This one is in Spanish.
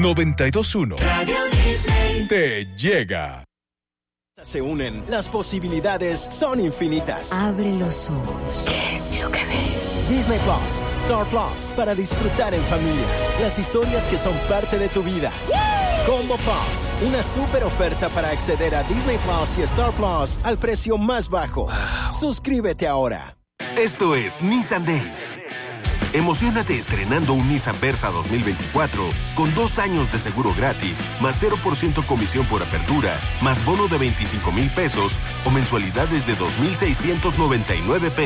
92.1 Radio Disney te llega. Se unen, las posibilidades son infinitas. Abre los ojos. ¿Qué es lo que ves? Disney Plus, Star Plus, para disfrutar en familia. Las historias que son parte de tu vida. Combo Plus, una super oferta para acceder a Disney Plus y Star Plus al precio más bajo. Suscríbete ahora. Esto es Nissan Days. Emociónate estrenando un Nissan Versa 2024 con 2 años de seguro gratis, más 0% comisión por apertura, más bono de 25,000 pesos o mensualidades de 2,699 pesos.